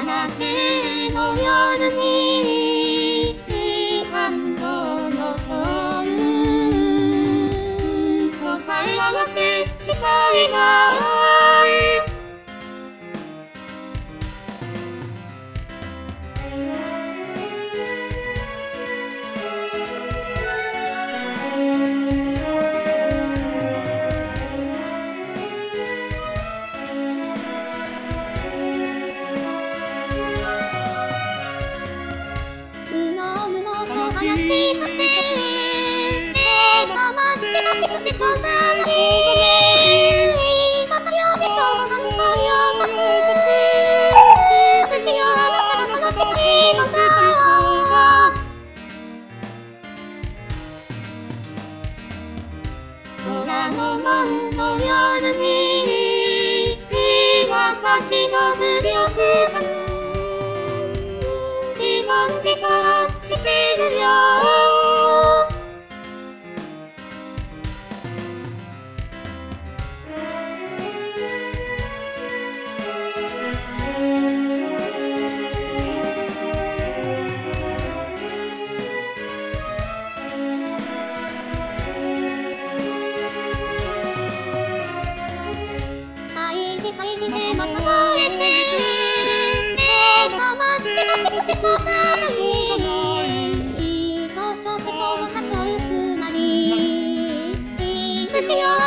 夏の夜に感動の声答え合わせしたいが話しかけ黙ってたしそうだないまたよねと何かよかった私よあなたが楽しいのだ空の門の夜に私の無力感自問自答してるよ大事でまた会えて黙ってたしそうだないそうそう心のつなりですよ